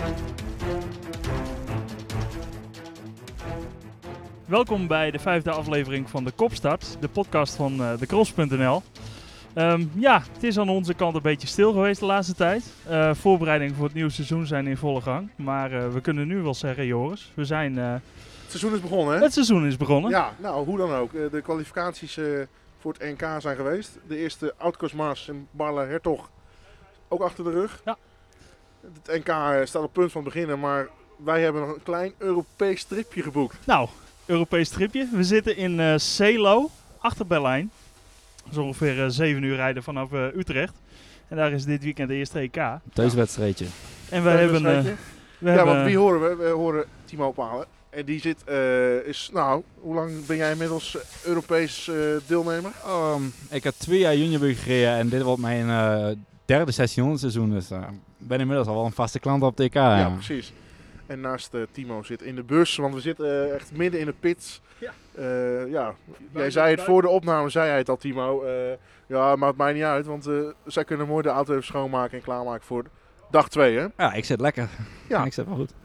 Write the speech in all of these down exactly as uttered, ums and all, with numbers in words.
Welkom bij de vijfde aflevering van de Kopstart, de podcast van uh, de cross punt n l. Um, ja, het is aan onze kant een beetje stil geweest de laatste tijd. Uh, voorbereidingen voor het nieuwe seizoen zijn in volle gang. Maar uh, we kunnen nu wel zeggen, Joris, we zijn... Uh, het seizoen is begonnen, hè? Het seizoen is begonnen. Ja, nou, hoe dan ook. Uh, de kwalificaties uh, voor het N K zijn geweest. De eerste Outcross in Barle-Hertog ook achter de rug. Ja. Het N K uh, staat op punt van beginnen, maar wij hebben nog een klein Europees tripje geboekt. Nou, Europees tripje. We zitten in uh, Seelo, achter Berlijn. Dat is ongeveer uh, zeven uur rijden vanaf uh, Utrecht. En daar is dit weekend de eerste E K. Thuiswedstrijdje. En we hebben... Uh, we ja, hebben, want wie horen we? We horen Timo Palen. En die zit, uh, is, nou, hoe lang ben jij inmiddels Europees uh, deelnemer? Um, ik heb twee jaar junior gereden en dit wordt mijn uh, derde zestienhonderd seizoen. Dus ik uh, ben inmiddels al wel een vaste klant op de E K. Ja, ja. precies. En naast uh, Timo zit in de bus, want we zitten uh, echt midden in de pits. Ja. Uh, ja. Jij zei het voor de opname, zei hij het al, Timo. Uh, ja, maakt mij niet uit, want uh, zij kunnen mooi de auto even schoonmaken en klaarmaken voor dag twee, hè? Ja, ik zit lekker. Ja. Ja, ik zit wel goed.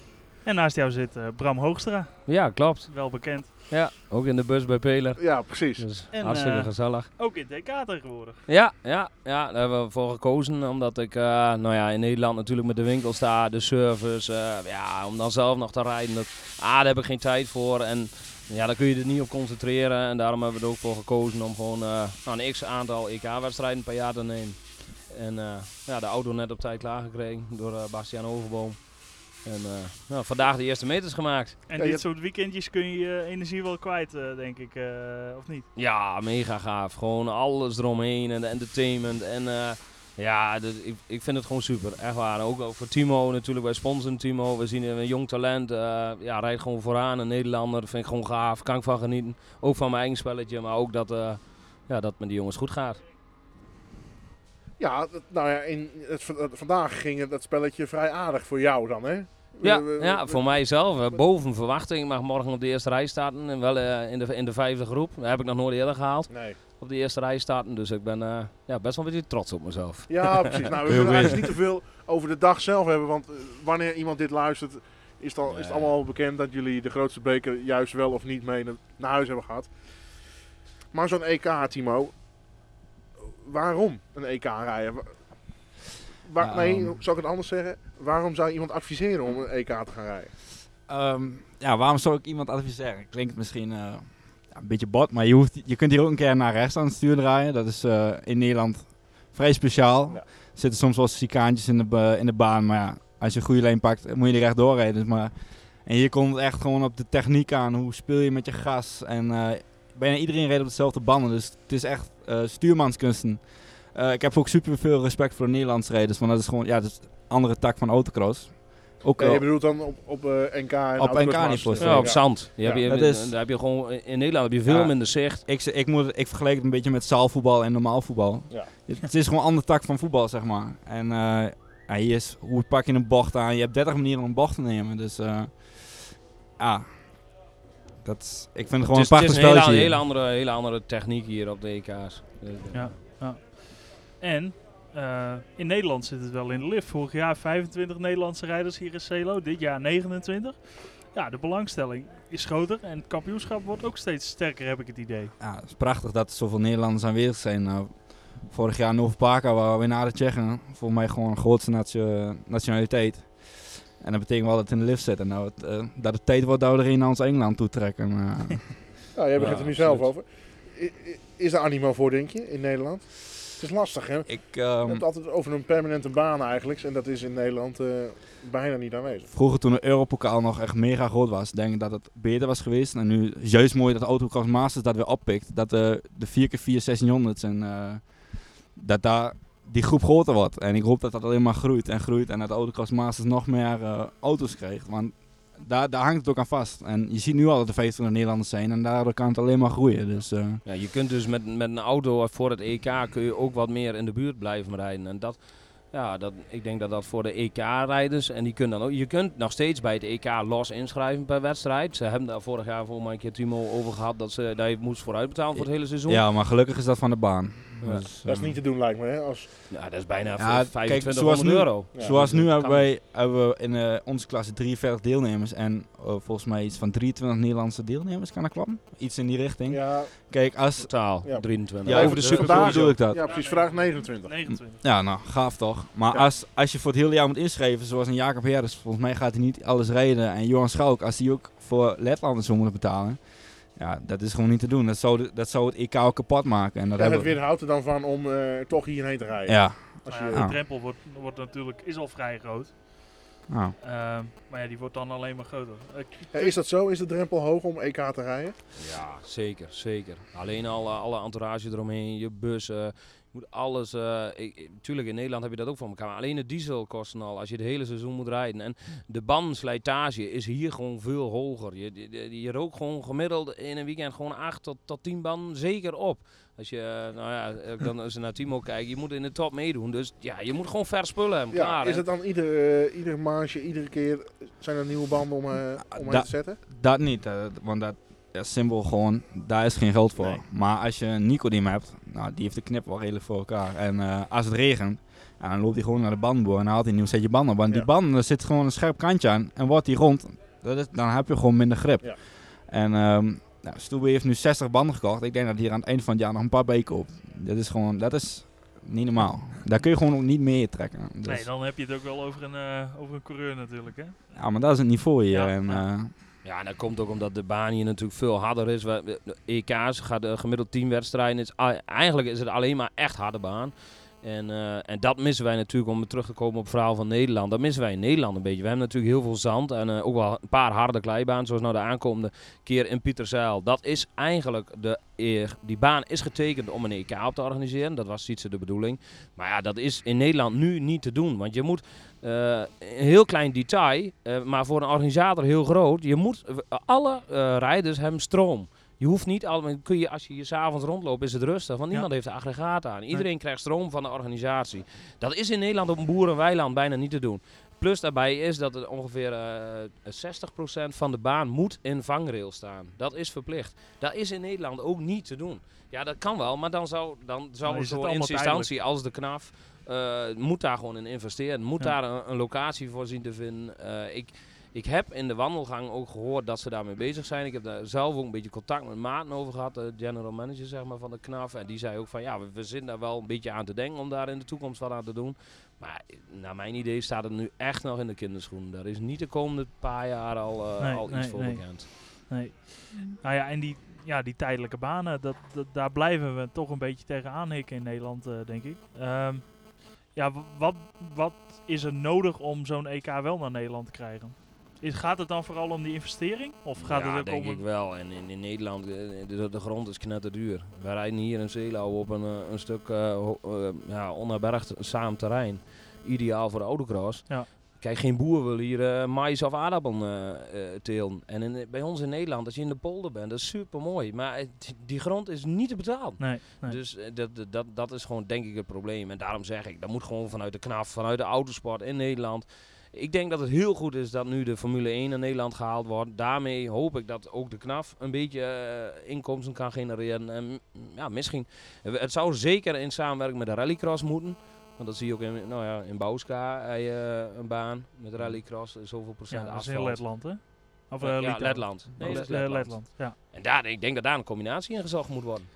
En naast jou zit uh, Bram Hoogstra. Ja, klopt. Wel bekend. Ja, ook in de bus bij Peler. Ja, precies. Dus En, hartstikke uh, gezellig. Ook in het E K tegenwoordig. Ja, ja, ja, daar hebben we voor gekozen. Omdat ik uh, nou ja, in Nederland natuurlijk met de winkel sta, de service. Uh, ja, om dan zelf nog te rijden. Dat, ah, daar heb ik geen tijd voor. En ja, daar kun je er niet op concentreren. En daarom hebben we er ook voor gekozen om gewoon uh, nou, een x aantal E K-wedstrijden per jaar te nemen. En uh, ja, de auto net op tijd klaargekregen door uh, Bastiaan Overboom. En uh, nou, vandaag de eerste meters gemaakt. En Ja, dit je... soort weekendjes kun je je energie wel kwijt, uh, denk ik, uh, of niet? Ja, mega gaaf. Gewoon alles eromheen en de entertainment. En uh, ja, de, ik, ik vind het gewoon super. Echt waar. Ook, ook voor Timo natuurlijk. Wij sponsoren Timo. We zien een jong talent. Uh, ja, rijdt gewoon vooraan. Een Nederlander. Dat vind ik gewoon gaaf. Kan ik van genieten. Ook van mijn eigen spelletje. Maar ook dat, uh, ja, dat met die jongens goed gaat. Ja, nou ja, in het, vandaag ging het spelletje vrij aardig voor jou dan, hè? Ja, we, we, ja we, voor mijzelf. Uh, boven verwachting. Ik mag morgen op de eerste rij starten. En wel uh, in, de, in de vijfde groep. Dat heb ik nog nooit eerder gehaald. Nee. Op de eerste rij starten. Dus ik ben uh, ja, best wel een beetje trots op mezelf. Ja, precies. Nou, we willen eigenlijk niet te veel over de dag zelf hebben. Want uh, wanneer iemand dit luistert, is het, al, nee. is het allemaal bekend dat jullie de grootste beker juist wel of niet mee naar huis hebben gehad. Maar zo'n E K, Timo, waarom een E K rijden? Waar, Ja, nee, um, zou ik het anders zeggen? Waarom zou je iemand adviseren om een E K te gaan rijden? Um, ja, waarom zou ik iemand adviseren? Klinkt misschien uh, ja, een beetje bot, maar je, hoeft, je kunt hier ook een keer naar rechts aan het stuur draaien. Dat is uh, in Nederland vrij speciaal. Ja. Er zitten soms wel chicaantjes in de, in de baan, maar ja, als je een goede lijn pakt, moet je er recht doorrijden. Maar, en hier komt het echt gewoon op de techniek aan. Hoe speel je met je gas? En uh, bijna iedereen rijdt op dezelfde banden, dus het is echt uh, stuurmanskunsten. Uh, ik heb ook super veel respect voor de Nederlandse rijders, want dat is gewoon ja, dat is een andere tak van autocross. Ook Ja, uh, je bedoelt dan op, op uh, N K en Op Outcross N K-niveau. Masters. Ja, op Ja. zand. Je Ja, heb je, dat is- daar heb je gewoon, in Nederland heb je veel Ja. minder zicht. ik, ik, moet, ik vergelijk het een beetje met zaalvoetbal en normaal voetbal. Ja. Het, het is gewoon een andere tak van voetbal, zeg maar. En uh, ja, hier is, hoe pak je een bocht aan? Je hebt dertig manieren om een bocht te nemen, dus uh, ja, dat is, ik vind het gewoon Het is, een het is prachtig een hele, spelletje. hele, andere, hele andere techniek hier op de E K's. Dus, uh, Ja, ja. En uh, in Nederland zit het wel in de lift. Vorig jaar vijfentwintig Nederlandse rijders hier in Seelo. Dit jaar negenentwintig. Ja, de belangstelling is groter. En het kampioenschap wordt ook steeds sterker, heb ik het idee. Ja, het is prachtig dat er zoveel Nederlanders aanwezig zijn. Nou, vorig jaar Nova Parka waren we naar de Tsjechen. Voor mij gewoon de grootste nation- nationaliteit. En dat betekent wel dat het in de lift zit. En nou, het, uh, dat het tijd wordt dat we er een naar ons Engeland toe trekken. Uh, Ja, jij begint Ja, er nu zelf absoluut. over. I- i- Is er animo voor, denk je, in Nederland? Het is lastig, hè? ik, Je um, hebt het altijd over een permanente baan eigenlijk. En dat is in Nederland uh, bijna niet aanwezig. Vroeger toen de Europokaal nog echt mega groot was, denk ik dat het beter was geweest. En nu is juist mooi dat de Autocross Masters dat weer oppikt. Dat de, de vier keer vier zestienhonderd en uh, dat daar die groep groter wordt. En ik hoop dat dat alleen maar groeit en groeit. En dat de Autocross Masters nog meer uh, auto's krijgt. Want daar, daar hangt het ook aan vast. En je ziet nu al dat er vijfentwintig Nederlanders zijn en daardoor kan het alleen maar groeien. Dus, uh, ja, je kunt dus met, met een auto voor het E K kun je ook wat meer in de buurt blijven rijden. En dat, ja, dat, ik denk dat dat voor de E K-rijders, en die kunnen dan ook, je kunt nog steeds bij het E K los inschrijven per wedstrijd. Ze hebben daar vorig jaar voor mij een keer Timo over gehad dat, ze, dat je moest vooruitbetalen voor het hele seizoen. ja, maar gelukkig is dat van de baan. Ja. Dus, Dat is eh, niet te doen, lijkt me. Hè? Als, Ja, dat is bijna Ja, kijk, vijfentwintighonderd zoals nu- euro. Ja, Zoals dat nu kan hebben, wij, hebben we in eh, onze klasse drieënveertig deelnemers en uh, volgens mij iets van drieëntwintig Nederlandse deelnemers, kan dat kloppen? Iets in die richting. ja, Kijk, als... Totaal, Ja. drieëntwintig. Ja, over de eh, Super vandaag sowieso. bedoel ik dat. ja, precies. Vraag negenentwintig. negenentwintig. Ja, nou, gaaf toch. Maar Ja. als, als je voor het hele jaar moet inschrijven, zoals een Jacob Herders, volgens mij gaat hij niet alles rijden. En Johan Schalk, als hij ook voor Letland zo moet betalen, ja, dat is gewoon niet te doen. Dat zou, de, dat zou het E K ook kapot maken. En dat En het hebben we. weerhoudt er dan van om uh, toch hierheen te rijden. Ja. Als Nou je, ja, de Ja. drempel wordt, wordt natuurlijk, is al vrij groot. Nou, Ehm, maar ja, die wordt dan alleen maar groter. Eh, Ja, is dat zo? Is de drempel hoog om E K te rijden? Ja, zeker, zeker. Alleen al uh, alle entourage eromheen, je bus, uh, je moet alles. Uh, ik, ik, tuurlijk, in Nederland heb je dat ook voor elkaar. Maar alleen de dieselkosten al, als je het hele seizoen moet rijden. En de bandslijtage is hier gewoon veel hoger. Je, je, je rookt gewoon gemiddeld in een weekend gewoon acht tot, tot tien banden zeker op. Als je, uh, nou ja, dan als je naar Timo kijkt, je moet in de top meedoen. Dus ja, je moet gewoon vers spullen hebben. Ja, Klaar, is hè? het dan ieder, uh, ieder maandje, iedere keer, zijn er nieuwe banden om, uh, om Da- te zetten? dat niet, uh, want dat is simpel gewoon, daar is geen geld voor. Nee. Maar als je een Nicodem hebt, nou, die heeft de knip wel redelijk voor elkaar. En uh, als het regent, ja, dan loopt hij gewoon naar de bandboer en dan haalt hij een nieuw setje banden op. Want Ja. die banden, er zit gewoon een scherp kantje aan en wordt die rond, dat is, dan heb je gewoon minder grip. Ja. En um, nou, Stoebe heeft nu zestig banden gekocht. Ik denk dat hij er aan het eind van het jaar nog een paar bij koopt. Dat is gewoon, dat is niet normaal. Daar kun je gewoon ook niet mee trekken. Dus, Nee, dan heb je het ook wel over een, uh, over een coureur natuurlijk. Hè? ja, maar dat is het niveau hier. Ja, en, ja. uh, Ja, en dat komt ook omdat de baan hier natuurlijk veel harder is. We- we- de E K's gaat uh, gemiddeld tien wedstrijden. Is, a- eigenlijk is het alleen maar echt harde baan. En, uh, en dat missen wij natuurlijk, om terug te komen op het verhaal van Nederland. Dat missen wij in Nederland een beetje. We hebben natuurlijk heel veel zand en uh, ook wel een paar harde kleibanen. Zoals nou de aankomende keer in Pieterzeil. Dat is eigenlijk, de eer, die baan is getekend om een E K op te organiseren. Dat was iets de bedoeling. Maar ja, dat is in Nederland nu niet te doen. Want je moet, uh, een heel klein detail, uh, maar voor een organisator heel groot. Je moet, uh, alle uh, rijders hebben stroom. Je hoeft niet allemaal, kun je, als je hier s'avonds rondloopt is het rustig, want niemand Ja. heeft de aggregaat aan. Iedereen nee. krijgt stroom van de organisatie. Dat is in Nederland op een boer- en weiland bijna niet te doen. Plus daarbij is dat er ongeveer uh, zestig procent van de baan moet in vangrail staan. Dat is verplicht. Dat is in Nederland ook niet te doen. Ja, dat kan wel, maar dan zou, dan zou Dan er is het zo in allemaal instantie als de K N A F uh, moet daar gewoon in investeren. Moet Ja. daar een, een locatie voor zien te vinden. Uh, ik... Ik heb in de wandelgang ook gehoord dat ze daarmee bezig zijn. Ik heb daar zelf ook een beetje contact met Maarten over gehad, de general manager zeg maar, van de K N A F. En die zei ook van ja, we, we zitten daar wel een beetje aan te denken om daar in de toekomst wat aan te doen. Maar naar mijn idee staat het nu echt nog in de kinderschoenen. Daar is niet de komende paar jaar al, uh, Nee, al nee, iets voor nee. bekend. Nee. Nou ja, en die, ja, die tijdelijke banen, dat, dat, daar blijven we toch een beetje tegenaan hikken in Nederland, uh, denk ik. Um, ja, w- wat, wat is er nodig om zo'n E K wel naar Nederland te krijgen? Is, gaat het dan vooral om die investering? Of gaat ja, het ook denk om... ik wel. En in, in Nederland, uh, de, de grond is knetterduur. We rijden hier in Zeelau op een, uh, een stuk uh, ho- uh, ja, onherbergd samen terrein. Ideaal voor de autocross. Ja. Kijk, geen boer wil hier uh, maïs of aardappelen uh, uh, teelen. En in, bij ons in Nederland, als je in de polder bent, dat is super mooi. Maar uh, die, die grond is niet te betalen. Nee, nee. Dus uh, dat, dat, dat is gewoon denk ik het probleem. En daarom zeg ik, dat moet gewoon vanuit de K N A F, vanuit de autosport in Nederland. Ik denk dat het heel goed is dat nu de Formule één in Nederland gehaald wordt. Daarmee hoop ik dat ook de K N A F een beetje uh, inkomsten kan genereren. En mm, ja, misschien, het zou zeker in samenwerking met de rallycross moeten. Want dat zie je ook in, nou ja, in Bouwska, uh, een baan met rallycross, zoveel procent ja, dat is asfalt. heel Letland, hè? Of Ja, uh, ja, Litouwen. Letland. Nee, Oh, dat is Le- Letland. Letland, ja. En daar, ik denk dat daar een combinatie in gezocht moet worden.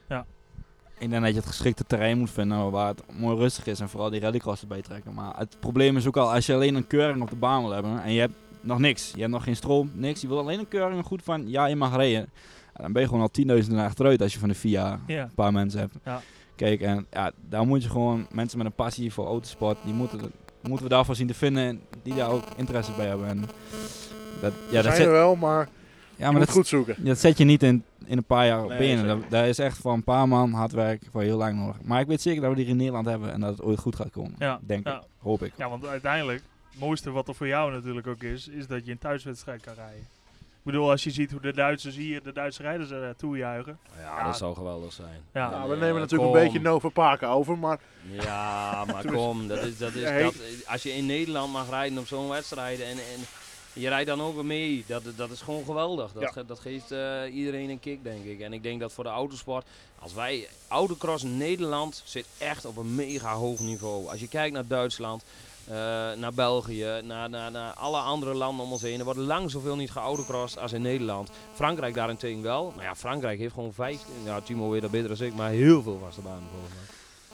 Ik denk dat je het geschikte terrein moet vinden waar het mooi rustig is en vooral die rallycross erbij trekken. Maar het probleem is ook al, als je alleen een keuring op de baan wil hebben en je hebt nog niks, je hebt nog geen stroom, niks, je wil alleen een keuring goed van, ja je mag rijden. En dan ben je gewoon al tienduizenden achteruit als je van de V I A Ja. een paar mensen hebt. Ja. Kijk, en ja, daar moet je gewoon mensen met een passie voor autosport, die moeten, moeten we daarvoor zien te vinden die daar ook interesse bij hebben. En dat, ja, dat zijn zet, er wel, maar ja, je maar moet dat, goed zoeken. dat zet je niet in, in een paar jaar op Nee, benen. zeker. Dat, dat is echt voor een paar man hard werk voor heel lang nodig. Maar ik weet zeker dat we die in Nederland hebben en dat het ooit goed gaat komen. Ja. Denk Ja. ik. Hoop ik. Ja, want uiteindelijk, het mooiste wat er voor jou natuurlijk ook is, is dat je een thuiswedstrijd kan rijden. Ik bedoel, als je ziet hoe de Duitsers hier, de Duitse rijders er toejuichen. Ja, Ja. dat zou geweldig zijn. Ja. Nou, we En, nemen eh, natuurlijk kom. een beetje Nova Parken over, maar Ja, maar kom, dat is, dat is, Nee. dat, als je in Nederland mag rijden op zo'n wedstrijd en, en Je rijdt dan ook weer mee. Dat, dat is gewoon geweldig. Dat, Ja. ge- dat geeft uh, iedereen een kick, denk ik. En ik denk dat voor de autosport, als wij, autocross Nederland zit echt op een mega hoog niveau. Als je kijkt naar Duitsland, uh, naar België, naar, naar, naar alle andere landen om ons heen. Er wordt lang zoveel niet geautocrossed als in Nederland. Frankrijk daarentegen wel. Maar ja, Frankrijk heeft gewoon vijftien. Ja, Timo weet dat beter dan ik, maar heel veel vaste banen volgens mij.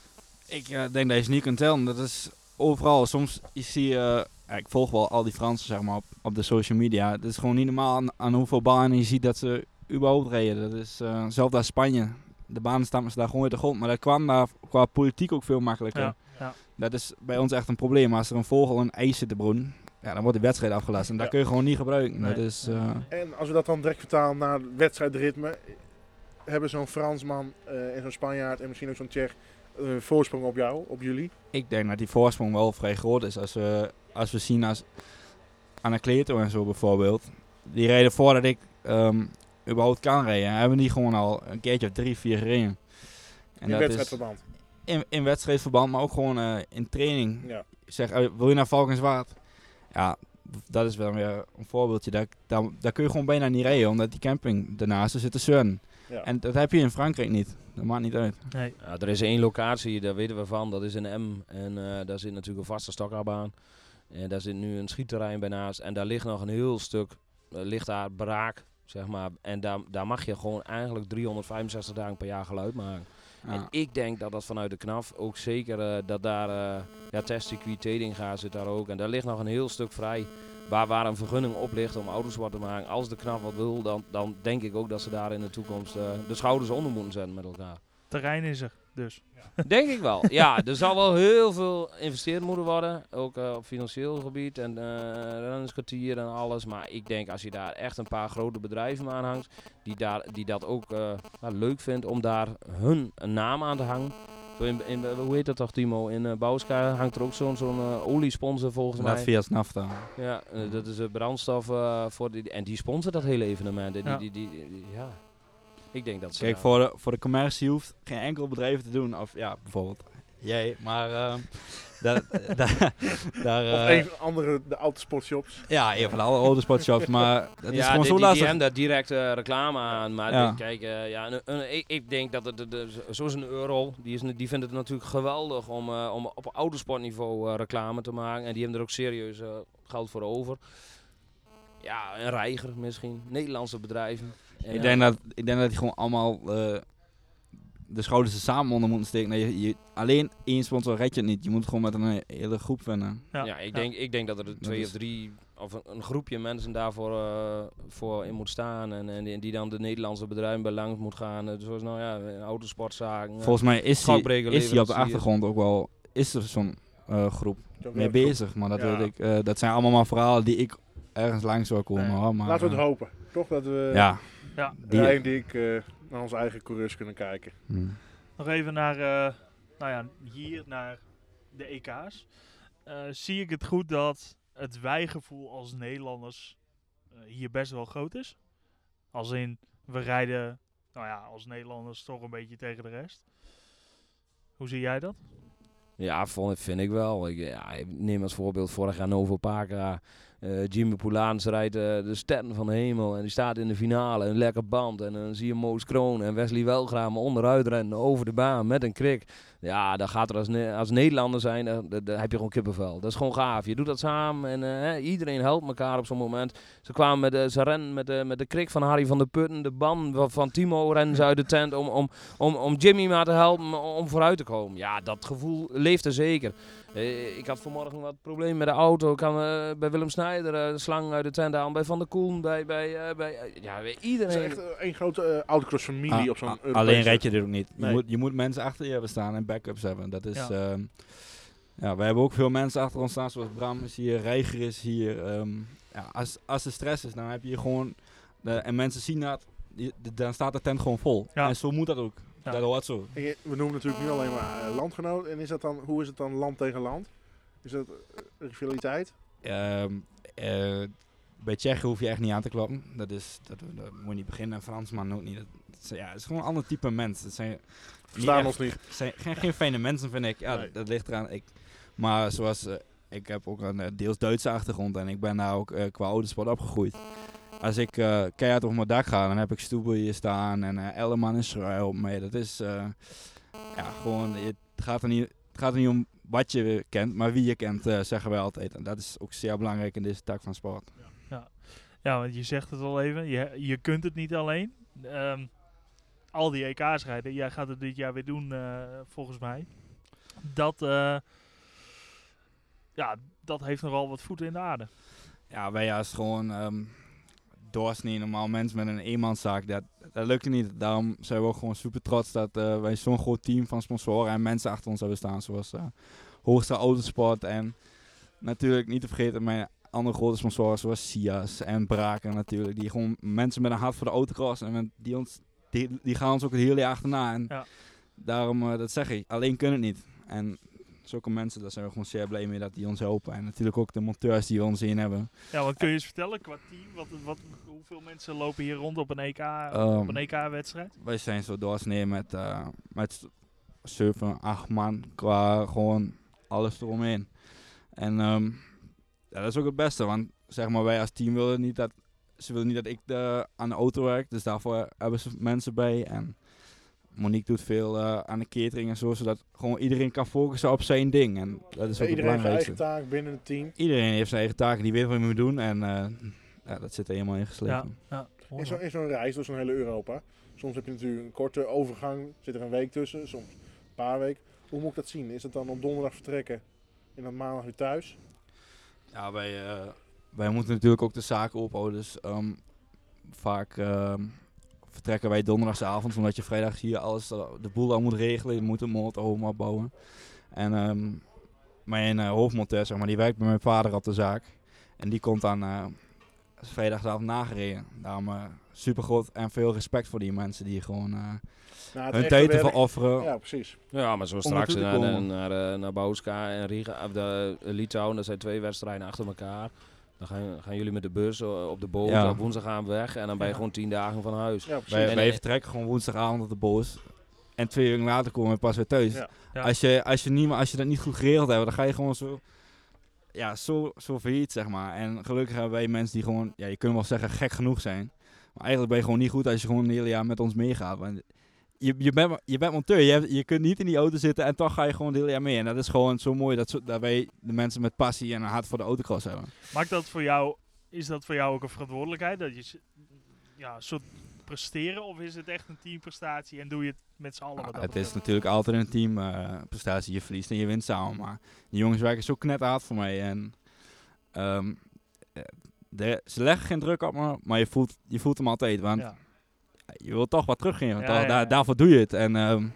Ik uh, denk dat je ze niet kunt tellen. Dat is overal. Soms zie je, uh, ik volg wel al die Fransen zeg maar, op, op de social media. Het is gewoon niet normaal aan, aan hoeveel banen je ziet dat ze überhaupt rijden. Dat is uh, zelfs daar Spanje. De banen staan ze daar gewoon uit de grond. Maar dat kwam daar qua politiek ook veel makkelijker. Ja, ja. Dat is bij ons echt een probleem. Als er een vogel een ijs zit te broeden, ja, dan wordt de wedstrijd afgelast. En dat Ja. kun je gewoon niet gebruiken. Nee. Dat is, uh, En als we dat dan direct vertalen naar het wedstrijdritme, hebben zo'n Fransman uh, en zo'n Spanjaard en misschien ook zo'n Tsjech een voorsprong op jou, op jullie? ik denk dat die voorsprong wel vrij groot is. Als we, als we zien als Anacleto en zo bijvoorbeeld. Die rijden voordat ik um, überhaupt kan rijden. Hebben die gewoon al een keertje of drie, vier gereden. En In dat wedstrijdverband. is in, in wedstrijdverband, maar ook gewoon uh, in training. Ja. Zeg, uh, wil je naar Valkenswaard? Ja, dat is wel weer een voorbeeldje. Daar, daar, daar kun je gewoon bijna niet rijden, omdat die camping daarnaast zit te zeuren. Ja. En dat heb je in Frankrijk niet. Dat maakt niet uit. Nee. Ja, er is één locatie, daar weten we van, dat is in M. En uh, daar zit natuurlijk een vaste stokkerbaan. En daar zit nu een schietterrein bij naast. En daar ligt nog een heel stuk, uh, ligt daar braak, zeg maar. En daar, daar mag je gewoon eigenlijk driehonderdvijfenzestig dagen per jaar geluid maken. Ja. En ik denk dat dat vanuit de K N A F ook zeker, uh, dat daar, uh, ja, testcircuit Tedinga zit daar ook. En daar ligt nog een heel stuk vrij. Waar, waar een vergunning op ligt om autosport te maken. Als de K N A F wat wil, dan, dan denk ik ook dat ze daar in de toekomst uh, de schouders onder moeten zetten met elkaar. Terrein is er dus. Denk ik wel. Ja, er zal wel heel veel geïnvesteerd moeten worden. Ook uh, op financieel gebied en uh, rennerskwartier en alles. Maar ik denk als je daar echt een paar grote bedrijven aan hangt. Die, daar, die dat ook uh, nou, leuk vindt om daar hun een naam aan te hangen. Zo in, in, hoe heet dat toch, Timo? In uh, Bouwska hangt er ook zo'n zo'n uh, oliesponsor volgens mij. Dat via Snafta. Ja, uh, dat is uh, brandstof uh, voor die, en die sponsort dat hele evenement. Die, Ja. die, die, die, die- ja. Ik denk dat ze Kijk, daar- voor de, voor de commercie hoeft geen enkel bedrijf te doen. Of ja, bijvoorbeeld jij. Maar uh, daar, daar, daar, Of uh, een van andere, de autosportshops. ja, een van alle autosportshops. Maar het is ja, gewoon die, zo die, lastig. die hebben daar direct uh, reclame aan. Maar Ja. de- kijk, uh, ja, een, een, ik, ik denk dat het, de, de, zoals een Euro, die, is, die vindt het natuurlijk geweldig om, uh, om op autosportniveau uh, reclame te maken. En die hebben er ook serieus uh, geld voor over. Ja, een Reiger misschien, Nederlandse bedrijven. En Ik ja, denk dat, ik denk dat die gewoon allemaal uh, de schouders er samen onder moeten steken. Nee, je, je, alleen één sponsor red je het niet. Je moet het gewoon met een hele groep vinden. Ja, ja, ik, ja. Denk, ik denk dat er twee is- of drie, of een, een groepje mensen daarvoor uh, voor in moet staan. En, en die, die dan de Nederlandse bedrijven bij langs moet gaan. Uh, zoals nou ja, autosportzaken. Volgens mij is die, Schoutbreker, is die op de leverancier. achtergrond ook wel, is er zo'n uh, groep Zo'n mee werkgroep. bezig. Maar dat, Ja. weet ik, uh, dat zijn allemaal maar verhalen die ik ergens langs zou komen. Nee. Hoor. Maar, Laten we het uh, hopen. Toch dat we Ja. Ja. Die, Rijn en ik uh, naar onze eigen coureurs kunnen kijken. Hmm. Nog even naar, uh, nou ja, hier naar de E K's. Uh, zie ik het goed dat het wijgevoel als Nederlanders uh, hier best wel groot is? Als in, we rijden, nou ja, als Nederlanders toch een beetje tegen de rest. Hoe zie jij dat? Ja, vond, vind ik wel. Ik, ja, ik neem als voorbeeld vorig jaar Novo Paca. Uh, Jimmy Poulaans rijdt uh, de sterren van de hemel en die staat in de finale, een lekker band. En dan zie je Moos Kroon en Wesley Welgraam onderuit rennen over de baan met een krik. Ja, dan gaat er als, ne als Nederlander zijn, dan, dan, dan heb je gewoon kippenvel. Dat is gewoon gaaf. Je doet dat samen en uh, hè, iedereen helpt elkaar op zo'n moment. Ze kwamen met de, ze rennen met de, met de krik van Harry van der Putten, de band van, van Timo rennen ze uit de tent om, om, om, om Jimmy maar te helpen om vooruit te komen. Ja, dat gevoel leeft er zeker. Uh, ik had vanmorgen wat problemen met de auto. Ik kwam uh, bij Willem Snijder uh, de slang uit de tent halen. Bij Van der Koen, bij, bij, uh, bij uh, ja, bij Het iedereen. is echt uh, één grote uh, autocross-familie Ah, op zo'n ah, Europese- alleen red je dit ook niet. Je, Nee. moet, je moet mensen achter je hebben staan en backups hebben. Dat is, Ja. ja. ja, wij hebben ook veel mensen achter ons staan, zoals Bram is hier, Reiger is hier. Um, ja, als, als er stress is, dan heb je gewoon, de, en mensen zien dat, die, de, dan staat de tent gewoon vol. Ja. En zo moet dat ook. Ja. Dat hoort zo. En je- we noemen natuurlijk nu alleen maar uh, landgenoot. En is dat dan, hoe is het dan land tegen land? Is dat uh, rivaliteit? Um, uh, bij Tsjechen hoef je echt niet aan te kloppen. Dat, is, dat, dat moet je niet beginnen. En Fransman ook niet. Dat, dat is, ja, het is gewoon een ander type mens. Het zijn, Verstaan niet ons niet. echt- zijn geen, geen fijne mensen, vind ik. Ja, Nee. dat, dat ligt eraan. Ik, maar zoals uh, ik heb ook een uh, deels Duitse achtergrond en ik ben daar ook uh, qua autosport opgegroeid. Als ik uh, keihard over mijn dak ga, dan heb ik Stoebel hier staan en uh, Elleman en Schruij op mee. Dat is uh, ja, gewoon, het gaat, er niet, het gaat er niet om wat je kent, maar wie je kent, uh, zeggen wij altijd. En dat is ook zeer belangrijk in deze tak van sport. Ja, ja want je zegt het al even, je, je kunt het niet alleen. Um, al die E K's rijden, jij gaat het dit jaar weer doen uh, volgens mij. Dat, uh, ja, dat heeft nogal wat voeten in de aarde. Ja, wij als gewoon um, doorsnee normaal mensen met een eenmanszaak, dat, dat lukt niet. Daarom zijn we ook gewoon super trots dat uh, wij zo'n groot team van sponsoren en mensen achter ons hebben staan. Zoals uh, Hoogste Autosport en natuurlijk niet te vergeten mijn andere grote sponsoren zoals Sias en Braken natuurlijk. Die gewoon mensen met een hart voor de autocross en met, die, ons, die, die gaan ons ook het hele jaar achterna. En ja. Daarom, uh, dat zeg ik, alleen kunnen het niet. En zulke mensen, daar zijn we gewoon zeer blij mee dat die ons helpen. En natuurlijk ook de monteurs die we ons in hebben. Ja, wat kun je eens vertellen qua team? Wat, wat, hoeveel mensen lopen hier rond op een E K, Um, op een E K-wedstrijd? Wij zijn zo doorsnee met, uh, met zeven, acht man qua gewoon alles eromheen. En um, ja, dat is ook het beste, want zeg maar wij als team willen niet dat, ze willen niet dat ik de, aan de auto werk. Dus daarvoor hebben ze mensen bij. En Monique doet veel uh, aan de catering en zo, zodat gewoon iedereen kan focussen op zijn ding. En dat is ook het Iedereen heeft zijn belangrijkste. eigen taak binnen het team. Iedereen heeft zijn eigen taken, die weet wat hij moet doen. En uh, ja, dat zit er helemaal in geslepen. Ja, ja. In zo'n in zo'n reis door zo'n hele Europa. Soms heb je natuurlijk een korte overgang, zit er een week tussen, soms een paar weken. Hoe moet ik dat zien? Is het dan op donderdag vertrekken en dan maandag weer thuis? Ja, wij, uh, wij moeten natuurlijk ook de zaken ophouden. Dus um, vaak uh, vertrekken wij donderdagsavond, omdat je vrijdag hier alles uh, de boel al moet regelen. Je moet een motorhome opbouwen. En um, mijn uh, hoofdmonteur, zeg maar, die werkt bij mijn vader op de zaak. En die komt dan uh, vrijdagavond nagereden. Daarom uh, super groot en veel respect voor die mensen die gewoon uh, Nou, hun tijd te verofferen. Ja, precies. Ja, maar zo straks naartoe te naar, komen. naar, naar, naar Bouska en Riga, of de uh, Litauen, dat zijn twee wedstrijden achter elkaar. Dan gaan, gaan jullie met de bus uh, op de boot, Ja. op woensdag gaan we weg en dan ben je Ja. gewoon tien dagen van huis. Ja, precies. Wij, En- wij en- vertrekken gewoon woensdagavond op de boot. En twee uur later komen we pas weer thuis. Ja. Ja. Als, je, als, je niet, als je dat niet goed geregeld hebt, dan ga je gewoon zo, ja, zo, zo failliet, zeg maar. En gelukkig hebben wij mensen die gewoon, ja, je kunt wel zeggen, gek genoeg zijn. Maar eigenlijk ben je gewoon niet goed als je gewoon een hele jaar met ons meegaat. Want je, je, bent, je bent monteur, je, hebt, je kunt niet in die auto zitten en toch ga je gewoon het hele jaar mee. En dat is gewoon zo mooi dat, zo, dat wij de mensen met passie en een hart voor de autocross hebben. Maakt dat voor jou, is dat voor jou ook een verantwoordelijkheid? Dat je s- ja, een soort presteren of is het echt een teamprestatie en doe je het met z'n allen? wat Ja, dat het is betreft? natuurlijk altijd een team uh, prestatie. Je verliest en je wint samen. Maar die jongens werken zo knetterhard voor mij. En um, de, ze leggen geen druk op me, maar je voelt, je voelt hem altijd. Want Ja. je wilt toch wat teruggeven. Ja, Toch, ja, ja. Daar, daarvoor doe je het. En um,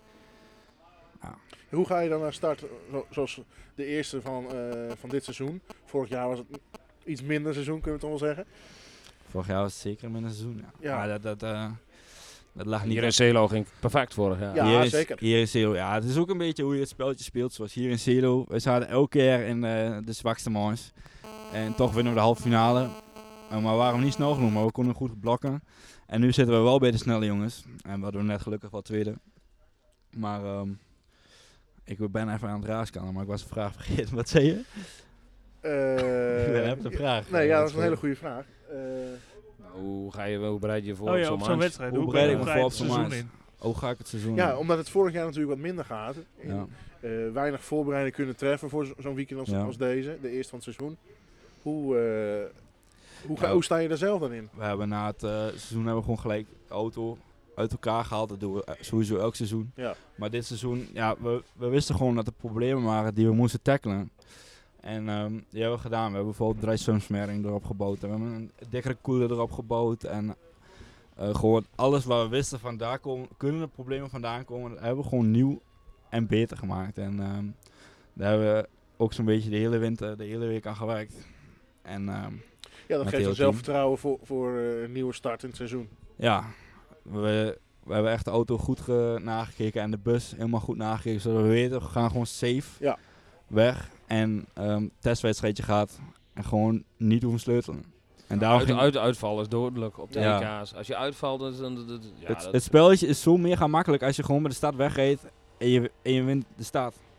Hoe ga je dan naar start, zo, zoals de eerste van, uh, van dit seizoen? Vorig jaar was het iets minder seizoen, kunnen we het toch wel zeggen? vorig jaar was het zeker met een seizoen. Ja. Ja. Maar dat, dat, uh, dat lag niet Hier in op- Celo ging perfect vorig jaar. Ja, hier is, zeker. Hier in Celo, ja. Het is ook een beetje hoe je het spelletje speelt. Zoals hier in Celo. We zaten elke keer in uh, de zwakste mans. En toch winnen we de halve finale. Uh, maar we waren niet snel genoeg, maar we konden goed blokken. En nu zitten we wel bij de snelle jongens. En we hadden net gelukkig wel tweede. Maar um, ik ben even aan het raaskannen, maar ik was een vraag vergeten. Wat zei je? Uh, Ik heb een vraag. Nee, ja, dat is een hele goede vraag. Uh, Hoe, ga je, hoe bereid je je voor Oh op ja, zo'n op zo'n match? wedstrijd. Hoe Hoe, bereid ik hoe me ga je voor het op zo'n seizoen match? in? Hoe ga ik het seizoen ja, doen? omdat het vorig jaar natuurlijk wat minder gaat. En, Ja. uh, weinig voorbereiding kunnen treffen voor zo- zo'n weekend als, Ja. als deze, de eerste van het seizoen. Hoe, uh, hoe, ga, Ja. hoe sta je daar zelf dan in? We hebben na het uh, seizoen hebben we gewoon gelijk de auto uit elkaar gehaald. Dat doen we uh, sowieso elk seizoen. Ja. Maar dit seizoen, ja, we, we wisten gewoon dat er problemen waren die we moesten tackelen. En um, die hebben we gedaan. We hebben bijvoorbeeld drijfstroomsmering erop gebouwd. En we hebben een dikkere koeler erop gebouwd. En uh, gewoon alles waar we wisten van daar komen, kunnen er problemen vandaan komen. Dat hebben we gewoon nieuw en beter gemaakt. En um, daar hebben we ook zo'n beetje de hele winter, de hele week aan gewerkt. En um, Ja, dat Met geeft heel dan team. zelfvertrouwen voor, voor uh, een nieuwe start in het seizoen. ja, we, we hebben echt de auto goed ge- nagekeken en de bus helemaal goed nagekeken. Zodat we weten, we gaan gewoon safe Ja. weg. En um, testwedstrijdje gaat en gewoon niet hoeven sleutelen. En daarom Uit, ging- uit, uitval is dodelijk op de Ja. E K's. Als je uitvalt, dan... dan, dan- dan- ja, het, dat- het spelletje is zo mega makkelijk als je gewoon met de start wegreed en je, en je wint de start.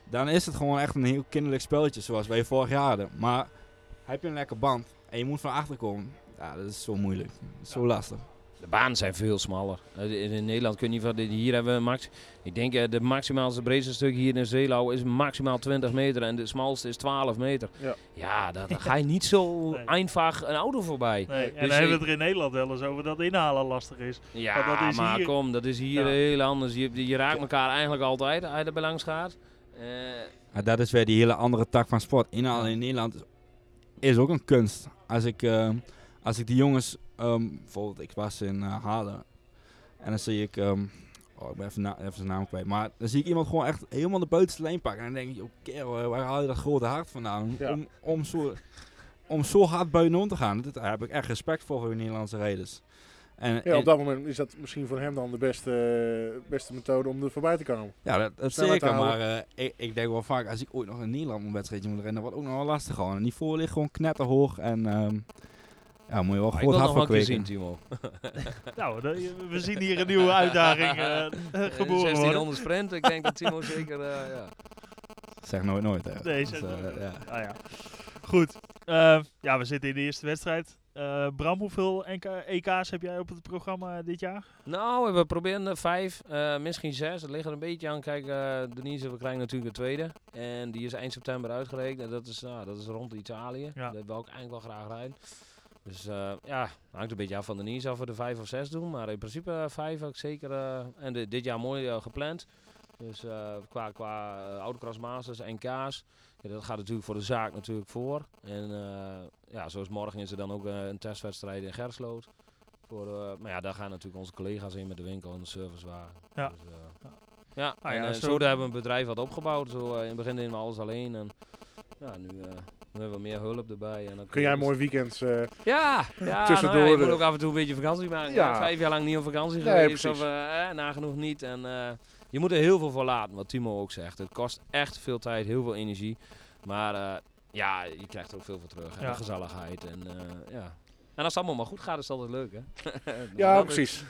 dan is het gewoon echt een heel kinderlijk spelletje zoals wij vorig jaar hadden. Maar heb je een lekker band en je moet van achter komen, ja, dat is zo moeilijk. Dat is zo Ja. lastig. De banen zijn veel smaller. Eh, In, in Nederland kun je niet van, hier hebben we max. Ik denk uh, de maximaalste breedste stuk hier in Zeelau is maximaal twintig meter en de smalste is twaalf meter. Ja. Ja, daar daar ga je niet zo Nee. einfach een auto voorbij. Nee, en Dus dan hebben we ik- het er in Nederland wel eens over dat inhalen lastig is. Ja, Maar dat is maar hier- kom, dat is hier Ja. heel anders. Je, je raakt elkaar eigenlijk altijd als je er langs gaat. Eh, Maar dat is weer die hele andere tak van sport. Inhalen in Nederland is, is ook een kunst. Als ik, eh, als ik die jongens, ehm, bijvoorbeeld ik was in uh, Halen en dan zie ik, ehm, oh ik ben even, na, even zijn naam kwijt, maar dan zie ik iemand gewoon echt helemaal de buitenste lijn pakken. En dan denk ik, oh kerel, waar haal je dat grote hart vandaan Ja. om, om, zo, om zo hard buitenom te gaan. Daar heb ik echt respect voor voor de Nederlandse rijders. En, Ja, en- op dat moment is dat misschien voor hem dan de beste, beste methode om er voorbij te komen. Ja, dat, dat Snelheid zeker. houden. Maar eh, ik, ik denk wel vaak, als ik ooit nog in Nederland een wedstrijdje moet rennen, wordt ook nog wel lastig gewoon. Het niveau ligt gewoon knetterhoog en ehm ja, moet je wel maar ik groot wil hart nog voor wel een keer kweken. zien, Timo. Nou, de- we zien hier een nieuwe uitdaging eh, geboren worden. zestienhonderd sprint, ik denk dat Timo zeker, uh, ja. Zeg nooit nooit. Hè. Nee, Dus, zeg eh, nooit. ja. Ah, ja. Goed. Eh, ja, we zitten in de eerste wedstrijd. Eh, Bram, hoeveel N K E K's heb jij op het programma dit jaar? Nou, we proberen er vijf, uh, misschien zes. Het ligt er een beetje aan. Kijk, uh, Denise, we krijgen natuurlijk de tweede. En die is eind september uitgerekend. En dat is, nou, dat is rond Italië. Ja. Dat wil ik eigenlijk wel graag rijden. Dus uh, ja, hangt een beetje af van Denise of we er vijf of zes doen. Maar in principe uh, vijf heb ik zeker. Uh, en de, dit jaar mooi uh, gepland. Dus uh, qua, qua uh, Autocross Masters, N K's. Ja, dat gaat natuurlijk voor de zaak natuurlijk voor. En uh, ja, zoals morgen is er dan ook uh, een testwedstrijd in Gersloot. Voor, uh, maar ja, daar gaan natuurlijk onze collega's in met de winkel en de servicewagen. Ja. Dus, uh, ja, Ah en ja, uh, zo- zo hebben we een bedrijf wat opgebouwd. Zo, uh, in het begin deden we alles alleen. En ja, nu, uh, nu hebben we meer hulp erbij. En dan Kun jij je- mooi weekends... eh, Ja, ja tussendoor nou ja, je de- moet ook af en toe een beetje vakantie maken. Ja. Ja. Vijf jaar lang niet op vakantie Nee, geweest. precies. Of uh, eh, nagenoeg niet. En uh, je moet er heel veel voor laten, wat Timo ook zegt. Het kost echt veel tijd, heel veel energie. Maar uh, ja, je krijgt er ook veel voor terug. Ja. En gezelligheid. En, uh, ja. en als het allemaal maar goed gaat, is het altijd leuk, hè? ja, Dat precies.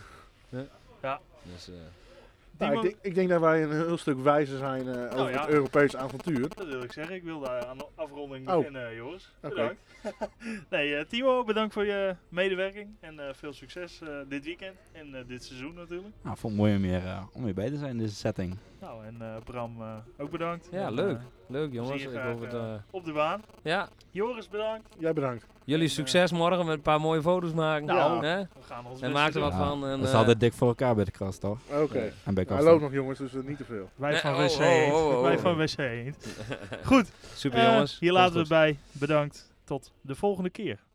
Dus, uh, Nou, ik, Timo- denk, ik denk dat wij een heel stuk wijzer zijn eh, over Nou ja. het Europees avontuur. Dat wil ik zeggen. Ik wilde aan de afronding Oh. beginnen, Joris. Oké. Bedankt. nee, eh, Timo, bedankt voor je medewerking. En eh, veel succes eh, dit weekend en eh, dit seizoen natuurlijk. Nou, vond het mooi om weer, uh, om weer bij te zijn in deze setting. Nou, en eh, Bram eh, ook bedankt. ja, En, leuk. eh, Leuk, we jongens. zien je Ik graag, hoop het, eh, uh, op de baan. ja, Joris, bedankt. Jij bedankt. jullie En, uh, succes morgen met een paar mooie foto's maken. Nou, Hè? We gaan ons En best maak er doen. wat van. En, dat is uh, altijd dik voor elkaar bij de kras, toch? Oké. En bij Hij Kast. loopt nog jongens, dus eh, niet te veel. Wij Nee, van oh, W C oh, Eend. oh, oh, Wij oh. van W C Eend. Goed, Super eh, jongens. hier Komt laten we goed. het bij. Bedankt. Tot de volgende keer.